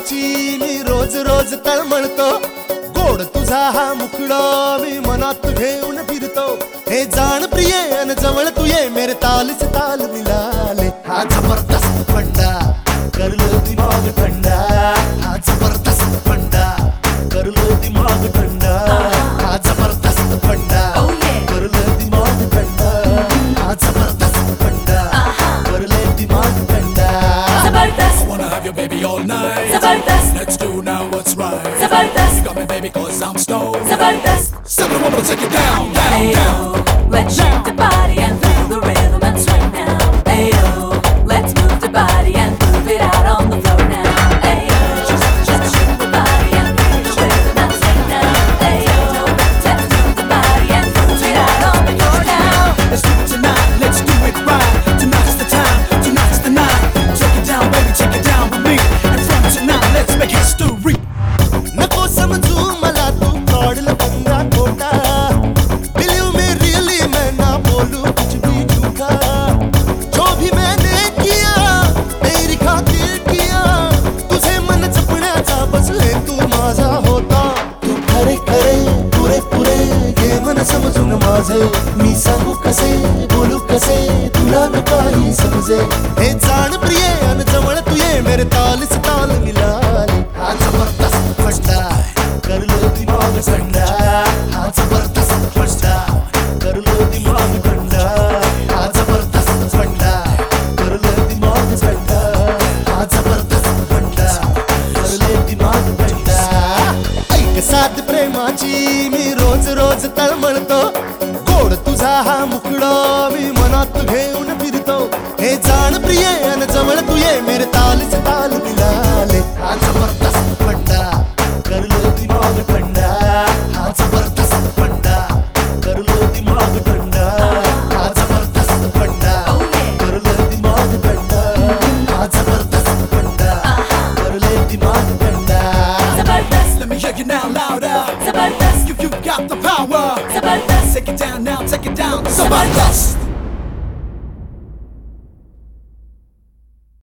प्रेमाची मी रोज रोज तळमळतो, गोड तुझा हा मुखडा मी मनात घेऊन फिरतो। हे जाण प्रिये अन जवळ तू ये, मेरे ताल से ताल मिलाले। हा जबरदस्त फंडा कर लो दिमाग ठंडा, हा जबरदस्त फंडा कर लो दिमाग ठंडा, हा जबरदस्त फंडा कर लो दिमाग ठंडा, हा जबरदस्त फंडा कर ले दिमाग ठंडा। जबरदस्त, I wanna have your baby all night. जबरदस्त, Let's do now what's right. जबरदस्त, You got me baby cause I'm stoned. जबरदस्त। Seven woman will take it down, down, Ayo, down. let's shake the body and feel the rhythm and swing now. Ayo, let's move the body and move it out on the floor now. Ayo, let's shake the body and feel the rhythm and swing now. Ayo, let's move the body and move it out on the floor now. Let's do it tonight, let's do it right. Tonight's the time, tonight's the night. Take it down, baby, take it down with me. And from tonight, let's make history. नको समझू मला तू काढलं पंगा खोटा, Believe me really मैं ना बोलूं कुछ भी झूठा। जो भी मैंने किया तेरी खातिर किया, तुझे मन जपण्याचा बस ले तू माझा होता। तू खरे खरे पुरे पुरे ये मन समजून माझे, मी सांगू कसे बोलू कसे तुला न काही समजे। हे जाण प्रिये अन जवळ तू ये, मेरे ताल से ताल मिलाले। हा जबरदस्त फंडा कर लो दिमाग ठंडा, हा जबरदस्त फंडा कर लो दिमाग ठंडा, हा जबरदस्त फंडा कर लो दिमाग ठंडा, हा जबरदस्त फंडा कर ले दिमाग ठंडा। ऐक साथ प्रेमाची मी रोज रोज तळमळतो, गोड तुझा हा मुखडा मी मनात घेऊन फिरतो। हे जाण प्रिये अन जवळ तू ये, मेरे ताल से ताल मिलाले। हा जबरदस्त फंडा कर लो दिमाग ठंडा, हा जबरदस्त फंडा कर लो दिमाग ठंडा, हा जबरदस्त फंडा कर लो दिमाग ठंडा, हा जबरदस्त फंडा कर ले दिमाग ठंडा। जबरदस्त, Let me hear you now louder. जबरदस्त, You got the power. जबरदस्त, Take it down now, take it down. Zabardast.